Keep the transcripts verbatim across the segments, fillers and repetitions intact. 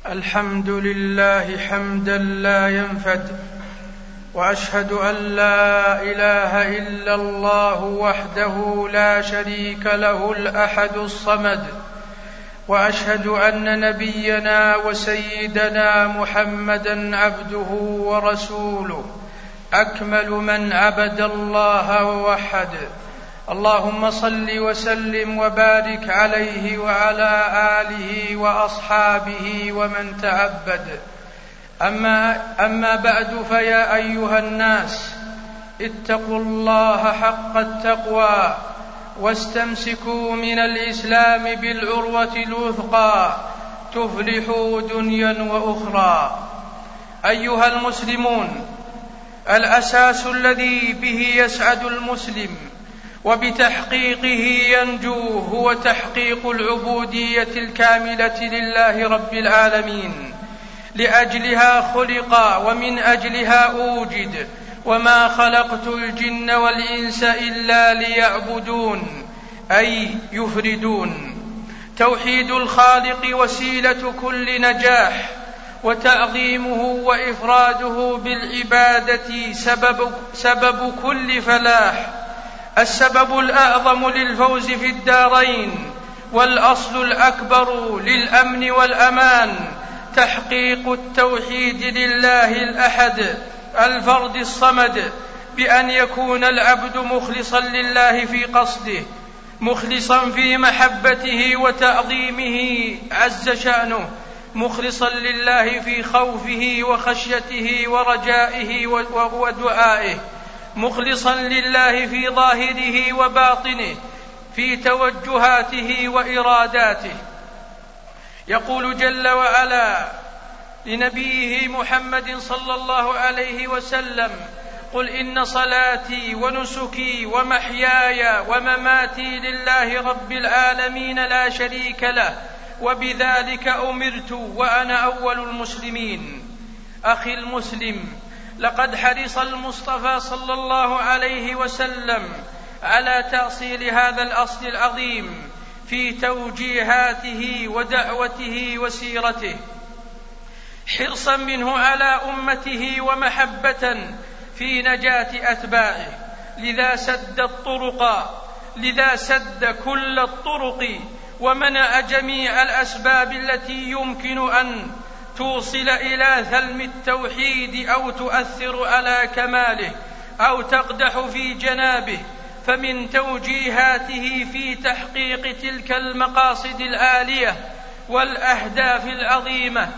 الحمد لله حمدا لا ينفد، وأشهد أن لا إله إلا الله وحده لا شريك له الأحد الصمد، وأشهد أن نبينا وسيدنا محمدا عبده ورسوله أكمل من عبد الله ووحد. اللهم صل وسلم وبارك عليه وعلى آله وأصحابه ومن تعبد. أما, أما بعد، فيا أيها الناس، اتقوا الله حق التقوى واستمسكوا من الإسلام بالعروة الوثقى تفلحوا دنيا وأخرى. أيها المسلمون، الأساس الذي به يسعد المسلم وبتحقيقه ينجو هو تحقيق العبودية الكاملة لله رب العالمين. لأجلها خلق ومن أجلها أوجد، وما خلقت الجن والإنس إلا ليعبدون، أي يفردون. توحيد الخالق وسيلة كل نجاح، وتعظيمه وإفراده بالعبادة سبب, سبب كل فلاح، السبب الأعظم للفوز في الدارين، والأصل الأكبر للأمن والأمان. تحقيق التوحيد لله الأحد الفرد الصمد، بأن يكون العبد مخلصا لله في قصده، مخلصا في محبته وتعظيمه عز شأنه، مخلصا لله في خوفه وخشيته ورجائه ودعائه، مخلصا لله في ظاهره وباطنه، في توجهاته وإراداته. يقول جل وعلا لنبيه محمد صلى الله عليه وسلم: قل إن صلاتي ونسكي ومحياي ومماتي لله رب العالمين لا شريك له، وبذلك أمرت وأنا أول المسلمين. أخي المسلم، لقد حرص المصطفى صلى الله عليه وسلم على تأصيل هذا الأصل العظيم في توجيهاته ودعوته وسيرته، حرصا منه على أمته ومحبة في نجاة أتباعه. لذا سد الطرق لذا سد كل الطرق ومنع جميع الأسباب التي يمكن أن توصل إلى ثلم التوحيد أو تؤثر على كماله أو تقدح في جنابه. فمن توجيهاته في تحقيق تلك المقاصد العالية والأهداف العظيمة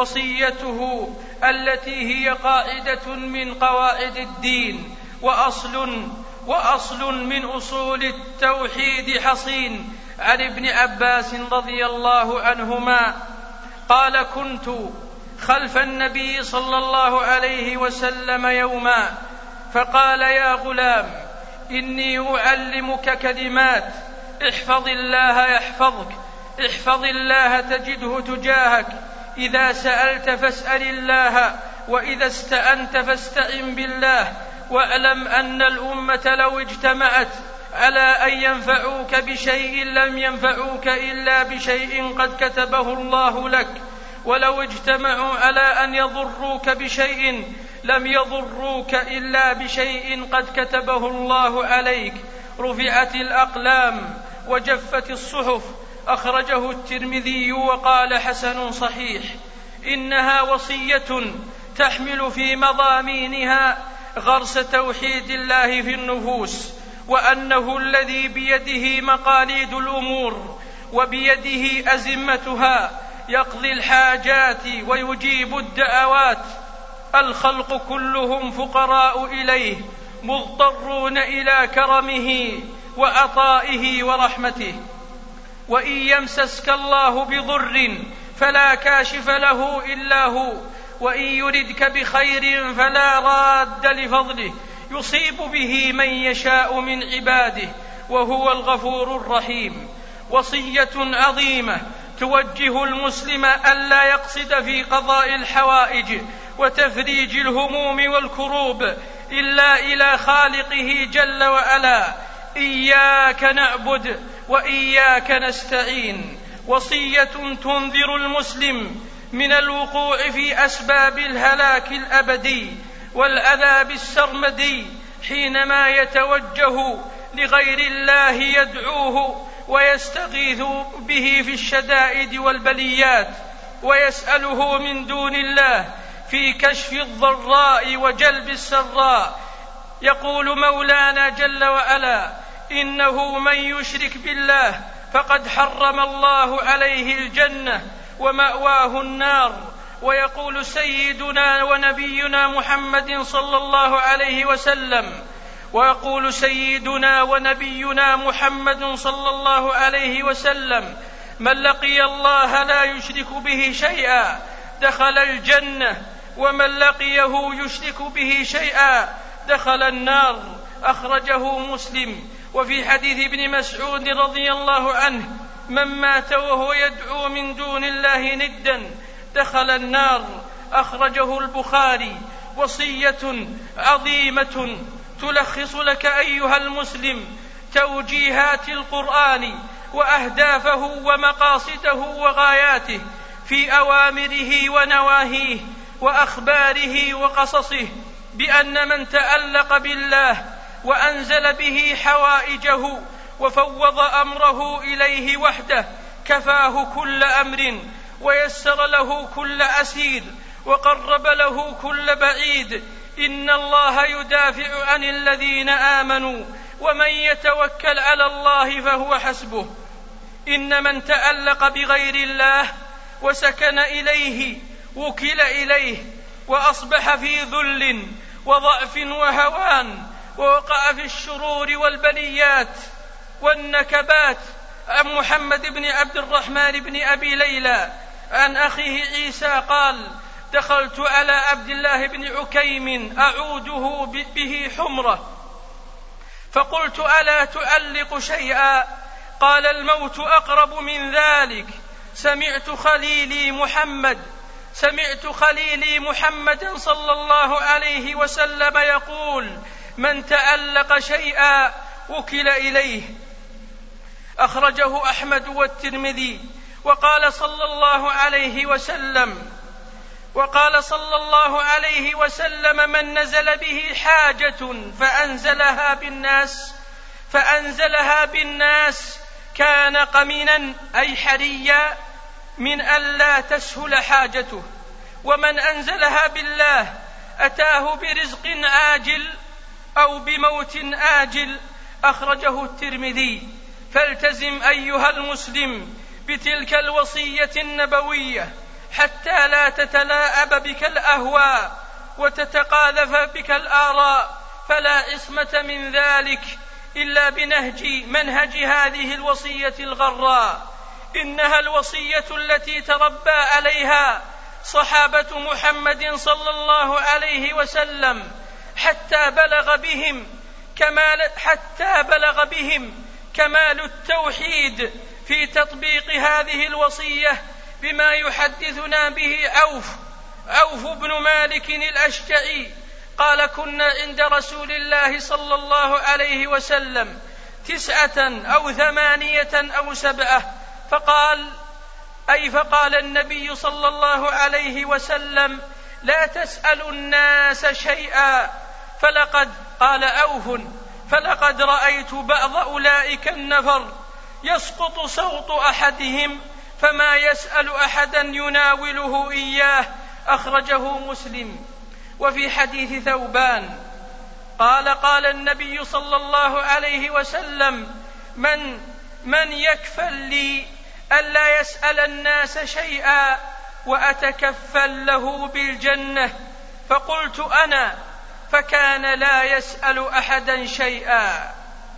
وصيته التي هي قاعدة من قواعد الدين وأصل, وأصل من أصول التوحيد حصين. عن ابن عباس رضي الله عنهما قال: كنت خلف النبي صلى الله عليه وسلم يوما فقال: يا غلام، إني أعلمك كلمات، احفظ الله يحفظك، احفظ الله تجده تجاهك، إذا سألت فاسأل الله، وإذا استعنت فاستعن بالله، واعلم أن الأمة لو اجتمعت على أن ينفعوك بشيء لم ينفعوك إلا بشيء قد كتبه الله لك، ولو اجتمعوا على أن يضروك بشيء لم يضروك إلا بشيء قد كتبه الله عليك. رفعت الأقلام وجفت الصحف. أخرجه الترمذي وقال: حسن صحيح. إنها وصية تحمل في مضامينها غرس توحيد الله في النفوس، وأنه الذي بيده مقاليد الأمور وبيده أزمتها، يقضي الحاجات ويجيب الدعوات. الخلق كلهم فقراء إليه، مضطرون إلى كرمه وعطائه ورحمته. وإن يمسسك الله بضر فلا كاشف له إلا هو، وإن يردك بخير فلا راد لفضله، يصيب به من يشاء من عباده، وهو الغفور الرحيم. وصية عظيمة توجه المسلم ألا يقصد في قضاء الحوائج وتفريج الهموم والكروب إلا إلى خالقه جل وعلا. إياك نعبد وإياك نستعين، وصية تنذر المسلم من الوقوع في أسباب الهلاك الأبدي والعذاب السرمدي حينما يتوجه لغير الله يدعوه ويستغيث به في الشدائد والبليات، ويسأله من دون الله في كشف الضراء وجلب السراء. يقول مولانا جل وعلا: إنه من يشرك بالله فقد حرم الله عليه الجنة ومأواه النار. ويقول سيدنا ونبينا محمد صلى الله عليه وسلم ويقول سيدنا ونبينا محمد صلى الله عليه وسلم: من لقي الله لا يشرك به شيئا دخل الجنة، ومن لقيه يشرك به شيئا دخل النار. أخرجه مسلم. وفي حديث ابن مسعود رضي الله عنه: من مات وهو يدعو من دون الله ندا دخل النار. أخرجه البخاري. وصية عظيمة تلخص لك أيها المسلم توجيهات القرآن وأهدافه ومقاصده وغاياته في أوامره ونواهيه وأخباره وقصصه، بأن من تألق بالله وأنزل به حوائجه وفوض أمره إليه وحده كفاه كل أمر، ويسر له كل أسير، وقرب له كل بعيد. إن الله يدافع عن الذين آمنوا، ومن يتوكل على الله فهو حسبه. إن من تألق بغير الله وسكن إليه وكل إليه، وأصبح في ذل وضعف وهوان، ووقع في الشرور والبليات والنكبات. عن محمد بن عبد الرحمن بن أبي ليلى عن أخيه عيسى قال: دخلت على عبد الله بن عكيم أعوده به حمرة، فقلت: ألا تعلق شيئا؟ قال: الموت أقرب من ذلك. سمعت خليلي محمد سمعت خليلي محمد صلى الله عليه وسلم يقول: من تألق شيئا وكل إليه. أخرجه أحمد والترمذي. وقال صلى الله عليه وسلم وقال صلى الله عليه وسلم: من نزل به حاجة فأنزلها بالناس فأنزلها بالناس كان قمنا، أي حريا، من ألا تسهل حاجته. ومن أنزلها بالله أتاه برزق عاجل أو بموت آجل. أخرجه الترمذي. فالتزم أيها المسلم بتلك الوصية النبوية حتى لا تتلاعب بك الأهواء وتتقاذف بك الآراء، فلا عصمة من ذلك إلا بنهج منهج هذه الوصية الغراء. إنها الوصية التي تربى عليها صحابة محمد صلى الله عليه وسلم حتى بلغ بهم كمال حتى بلغ بهم كمال التوحيد في تطبيق هذه الوصية، بما يحدثنا به عوف عوف بن مالك الأشجعي قال: كنا عند رسول الله صلى الله عليه وسلم تسعة أو ثمانية أو سبعة، فقال أي فقال النبي صلى الله عليه وسلم: لا تسألوا الناس شيئا، فلقد قال عوف: فلقد رأيت بعض أولئك النفر يسقط صوت أحدهم فما يسأل أحدا يناوله إياه. أخرجه مسلم. وفي حديث ثوبان قال: قال النبي صلى الله عليه وسلم: من من يكفل لي ألا يسأل الناس شيئا وأتكفل له بالجنة؟ فقلت: أنا. فكان لا يسأل أحدا شيئا.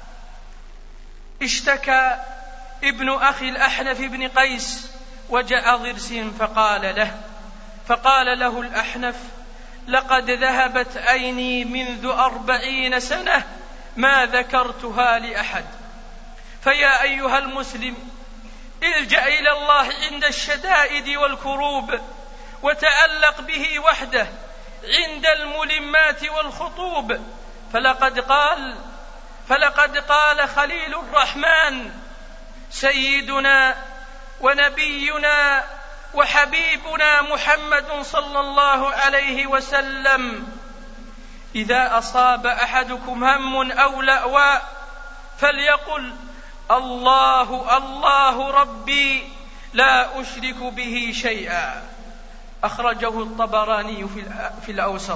اشتكى ابن أخي الأحنف بن قيس وجع ضرس فقال له فقال له الأحنف: لقد ذهبت عيني منذ أربعين سنة ما ذكرتها لأحد. فيا أيها المسلم، الجأ إلى الله عند الشدائد والكروب، وتألق به وحده عند الملمات والخطوب. فلقد قال فلقد قال خليل الرحمن سيدنا ونبينا وحبيبنا محمد صلى الله عليه وسلم: إذا أصاب أحدكم هم أو لأواء فليقل: الله الله ربي لا أشرك به شيئا. أخرجه الطبراني في الأوسط.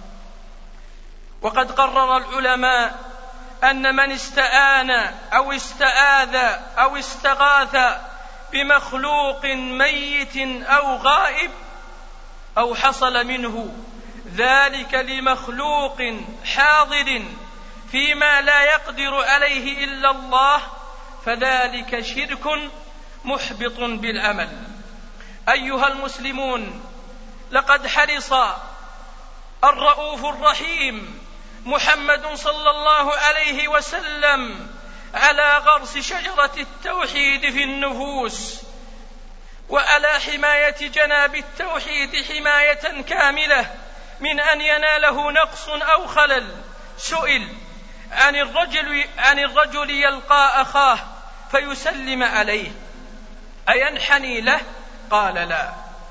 وقد قرر العلماء أن من استعان أو استعاذ أو استغاث بمخلوق ميت أو غائب أو حصل منه ذلك لمخلوق حاضر فيما لا يقدر عليه إلا الله فذلك شرك محبط بالعمل. أيها المسلمون، لقد حرص الرؤوف الرحيم محمد صلى الله عليه وسلم على غرس شجرة التوحيد في النفوس، وعلى حماية جناب التوحيد حماية كاملة من أن يناله نقص أو خلل. سئل عن الرجل, عن الرجل يلقى أخاه فيسلم عليه أينحني له؟ قال: لا.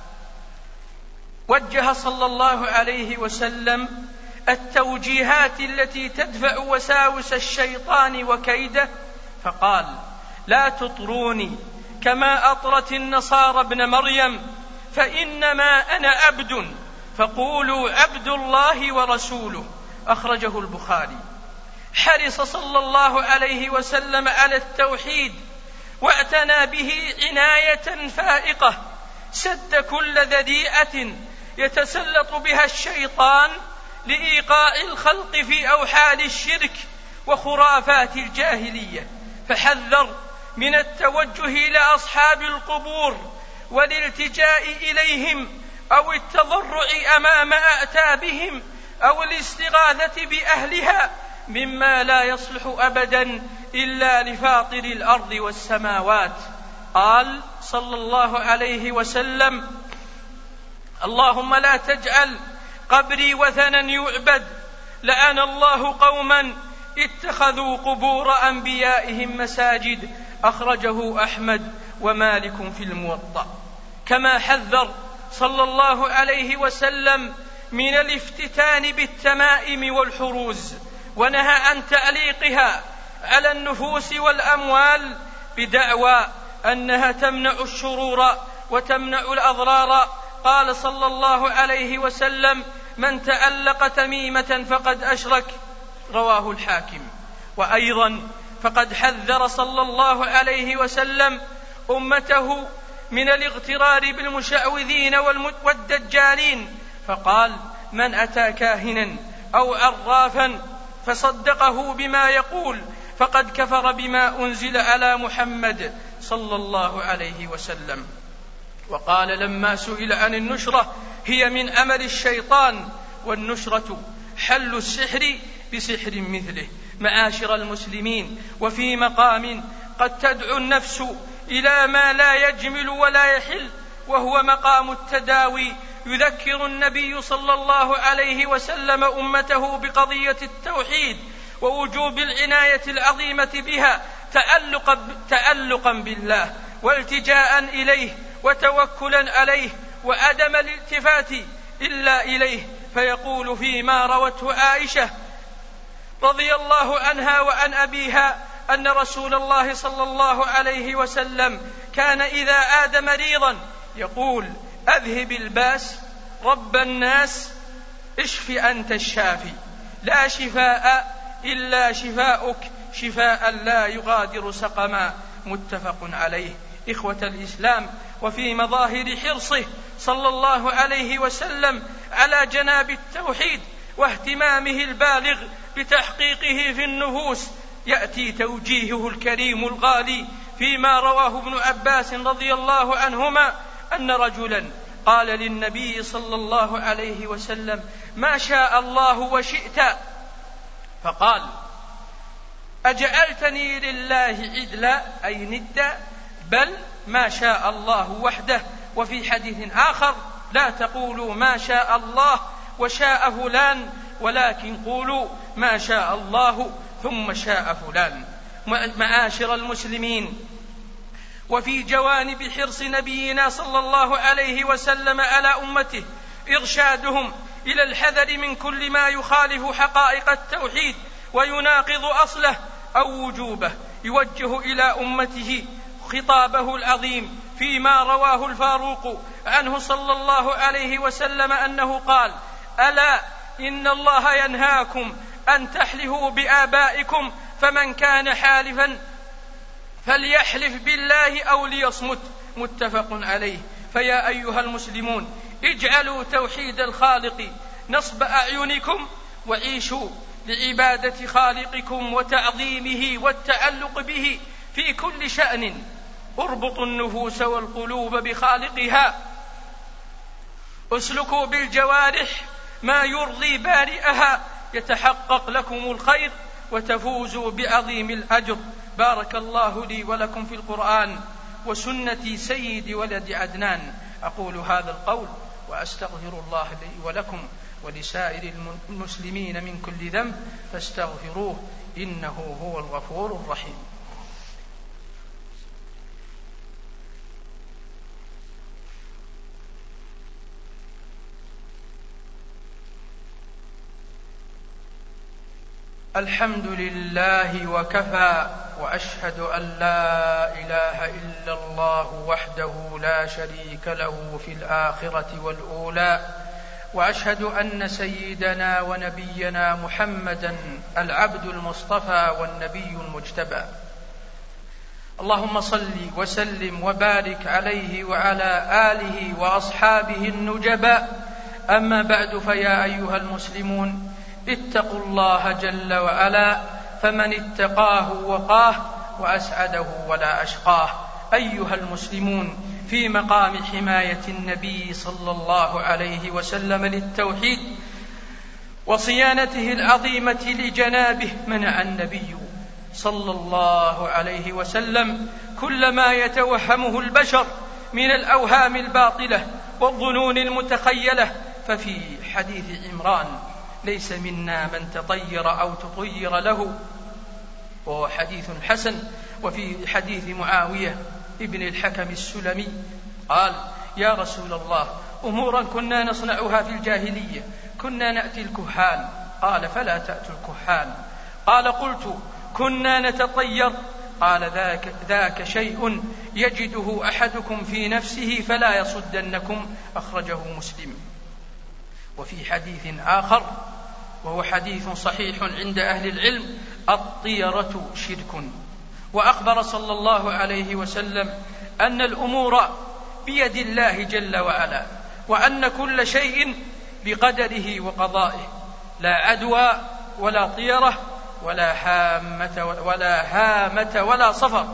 وجه صلى الله عليه وسلم التوجيهات التي تدفع وساوس الشيطان وكيده، فقال: لا تطروني كما أطرت النصارى ابن مريم، فإنما أنا عبد فقولوا عبد الله ورسوله. أخرجه البخاري. حرص صلى الله عليه وسلم على التوحيد واعتنى به عناية فائقة، سد كل ذريعة يتسلط بها الشيطان لإيقاع الخلق في أوحال الشرك وخرافات الجاهلية، فحذر من التوجه إلى أصحاب القبور والالتجاء إليهم أو التضرع أمام أعتابهم أو الاستغاثة بأهلها، مما لا يصلح أبدا إلا لفاطر الأرض والسماوات. قال صلى الله عليه وسلم: اللهم لا تجعل قبري وثنا يعبد، لعن الله قوما اتخذوا قبور أنبيائهم مساجد. أخرجه أحمد ومالك في الموطأ. كما حذر صلى الله عليه وسلم من الافتتان بالتمائم والحروز، ونهى عن تعليقها على النفوس والأموال بدعوى أنها تمنع الشرور وتمنع الأضرار. قال صلى الله عليه وسلم: من تعلق تميمة فقد أشرك. رواه الحاكم. وأيضا فقد حذر صلى الله عليه وسلم أمته من الاغترار بالمشعوذين والدجالين، فقال: من أتى كاهنا أو عرافا فصدقه بما يقول فقد كفر بما أنزل على محمد صلى الله عليه وسلم. وقال لما سئل عن النشرة: هي من عمل الشيطان، والنشرة حل السحر بسحر مثله. معاشر المسلمين، وفي مقام قد تدعو النفس إلى ما لا يجمل ولا يحل، وهو مقام التداوي، يذكر النبي صلى الله عليه وسلم أمته بقضية التوحيد ووجوب العناية العظيمة بها، تألقا, تألقا بالله والتجاء إليه وتوكلا عليه وعدم الالتفات إلا إليه. فيقول فيما روته عائشة رضي الله عنها وعن أبيها أن رسول الله صلى الله عليه وسلم كان إذا عاد مريضا يقول: أذهب الباس رب الناس اشف أنت الشافي، لا شفاء إلا شفاؤك، شفاء لا يغادر سقما. متفق عليه. إخوة الإسلام، وفي مظاهر حرصه صلى الله عليه وسلم على جناب التوحيد واهتمامه البالغ بتحقيقه في النفوس يأتي توجيهه الكريم الغالي فيما رواه ابن عباس رضي الله عنهما أن رجلا قال للنبي صلى الله عليه وسلم: ما شاء الله وشئت. فقال: أجعلتني لله عدلا أي ندا؟ بل ما شاء الله وحده. وفي حديث آخر: لا تقولوا ما شاء الله وشاء فلان، ولكن قولوا ما شاء الله ثم شاء فلان. معاشر المسلمين، وفي جوانب حرص نبينا صلى الله عليه وسلم على أمته إرشادهم إلى الحذر من كل ما يخالف حقائق التوحيد ويناقض أصله أو وجوبه. يوجه إلى أمته خطابه العظيم فيما رواه الفاروق عنه صلى الله عليه وسلم أنه قال: ألا إن الله ينهاكم أن تحلفوا بآبائكم، فمن كان حالفا فليحلف بالله أو ليصمت. متفق عليه. فيا أيها المسلمون، اجعلوا توحيد الخالق نصب أعينكم، وعيشوا لعبادة خالقكم وتعظيمه والتعلق به في كل شأن. اربطوا النفوس والقلوب بخالقها، اسلكوا بالجوارح ما يرضي بارئها، يتحقق لكم الخير وتفوزوا بعظيم الأجر. بارك الله لي ولكم في القرآن وسنة سيد ولد عدنان. أقول هذا القول وأستغفر الله لي ولكم ولسائر المسلمين من كل ذنب فاستغفروه إنه هو الغفور الرحيم. الحمد لله وكفى، وأشهد أن لا إله إلا الله وحده لا شريك له في الآخرة والأولى، وأشهد أن سيدنا ونبينا محمدا العبد المصطفى والنبي المجتبى. اللهم صل وسلم وبارك عليه وعلى آله وأصحابه النجباء. أما بعد، فيا أيها المسلمون، اتقوا الله جل وعلا، فمن اتقاه وقاه وأسعده ولا أشقاه. أيها المسلمون، في مقام حماية النبي صلى الله عليه وسلم للتوحيد وصيانته العظيمة لجنابه، منع النبي صلى الله عليه وسلم كل ما يتوهمه البشر من الأوهام الباطلة والظنون المتخيلة. ففي حديث عمران: ليس منا من تطير أو تطير له، وهو حديث حسن. وفي حديث معاوية ابن الحكم السلمي قال: يا رسول الله، أمورا كنا نصنعها في الجاهلية، كنا نأتي الكهان. قال: فلا تأتوا الكهان. قال: قلت: كنا نتطير. قال: ذاك, ذاك شيء يجده أحدكم في نفسه فلا يصدنكم. أخرجه مسلم. وفي حديث آخر وهو حديث صحيح عند أهل العلم: الطيرة شرك. وأخبر صلى الله عليه وسلم أن الأمور بيد الله جل وعلا، وأن كل شيء بقدره وقضائه، لا عدوى ولا طيرة ولا هامة ولا هامة ولا صفر.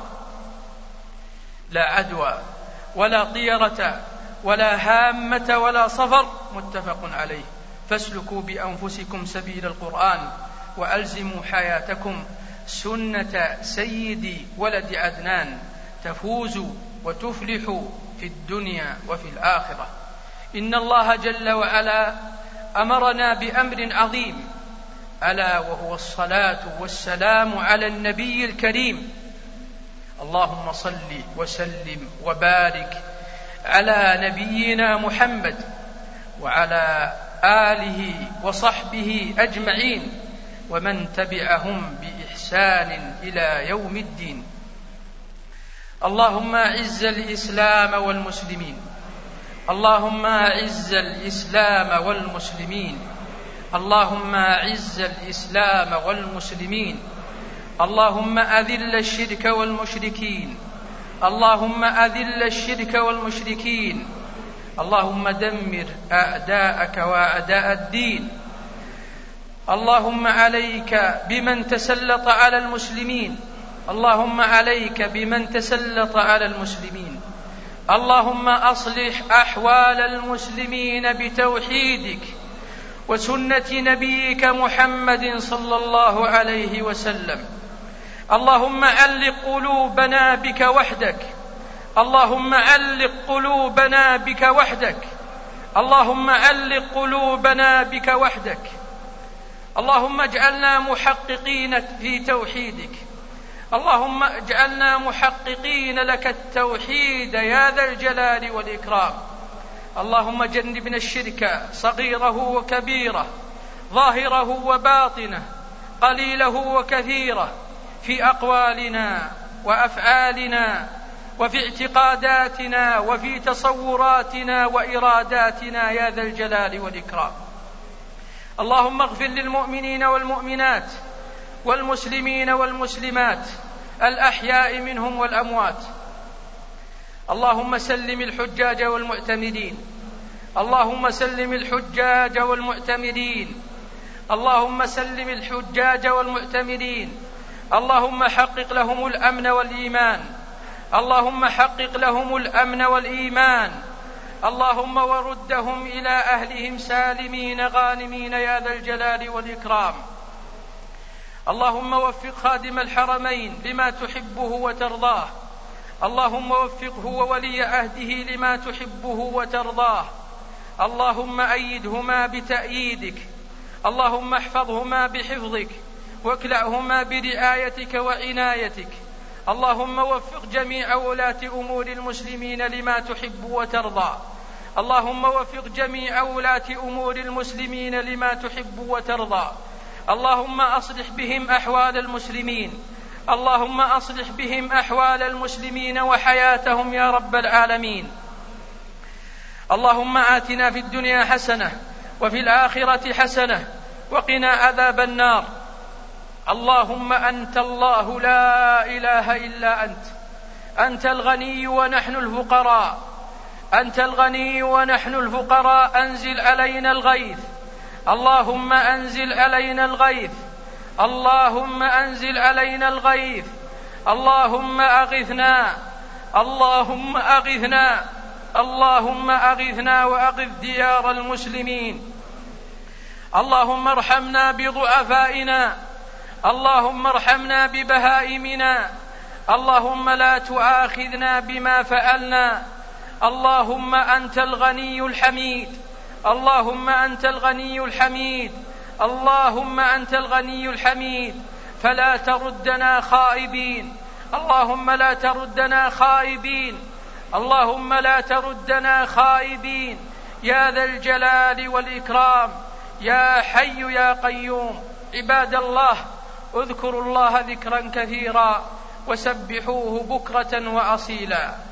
لا عدوى ولا طيرة ولا هامة ولا صفر. متفق عليه. فاسلكوا بأنفسكم سبيل القرآن، وألزموا حياتكم سنة سيد ولد عدنان، تفوزوا وتفلحوا في الدنيا وفي الآخرة. إن الله جل وعلا أمرنا بأمر عظيم، ألا وهو الصلاة والسلام على النبي الكريم. اللهم صل وسلم وبارك على نبينا محمد وعلى آله وصحبه أجمعين، ومن تبعهم بإحسان إلى يوم الدين. اللهم أعز الإسلام والمسلمين، اللهم أعز الإسلام والمسلمين، اللهم أعز الإسلام والمسلمين، اللهم أذل الشرك والمشركين، اللهم أذل الشرك والمشركين، اللهم دمر أعداءك وأعداء الدين. اللهم عليك بمن تسلط على المسلمين، اللهم عليك بمن تسلط على المسلمين. اللهم أصلح أحوال المسلمين بتوحيدك وسنة نبيك محمد صلى الله عليه وسلم. اللهم علق قلوبنا بك وحدك، اللهم علق قلوبنا بك وحدك، اللهم علق قلوبنا بك وحدك. اللهم اجعلنا محققين في توحيدك، اللهم اجعلنا محققين لك التوحيد يا ذا الجلال والإكرام. اللهم جنبنا الشرك صغيره وكبيره، ظاهره وباطنه، قليله وكثيره، في أقوالنا وأفعالنا وفي اعتقاداتنا وفي تصوراتنا وإراداتنا يا ذا الجلال والإكرام. اللهم اغفر للمؤمنين والمؤمنات والمسلمين والمسلمات الأحياء منهم والأموات. اللهم سلم الحجاج والمعتمرين، اللهم سلم الحجاج والمعتمرين، اللهم سلم الحجاج والمعتمرين. اللهم حقق لهم الأمن والإيمان، اللهم حقق لهم الأمن والإيمان. اللهم وردهم إلى أهلهم سالمين غانمين يا ذا الجلال والإكرام. اللهم وفق خادم الحرمين لما تحبه وترضاه، اللهم وفقه وولي عهده لما تحبه وترضاه. اللهم أيدهما بتأييدك، اللهم احفظهما بحفظك، واكلأهما برعايتك وعنايتك. اللهم وفق جميع ولاة أمور المسلمين لما تحب وترضى، اللهم وفق جميع ولاة أمور المسلمين لما تحب وترضى. اللهم أصلح بهم أحوال المسلمين، اللهم أصلح بهم أحوال المسلمين وحياتهم يا رب العالمين. اللهم آتنا في الدنيا حسنة وفي الآخرة حسنة وقنا عذاب النار. اللهم أنت الله لا إله إلا أنت، أنت الغني ونحن الفقراء، أنت الغني ونحن الفقراء. أنزل علينا الغيث، اللهم أنزل علينا الغيث، اللهم أنزل علينا الغيث. اللهم أغثنا، اللهم أغثنا، اللهم أغثنا وأغث ديار المسلمين. اللهم ارحمنا بضعفائنا، اللهم ارحمنا ببهائمنا، اللهم لا تؤاخذنا بما فعلنا. اللهم أنت الغني الحميد، اللهم أنت الغني الحميد، اللهم أنت الغني الحميد، فلا تردنا خائبين، اللهم لا تردنا خائبين، اللهم لا تردنا خائبين يا ذا الجلال والإكرام يا حي يا قيوم. عباد الله، اذكروا الله ذكرا كثيرا وسبحوه بكرة وأصيلا.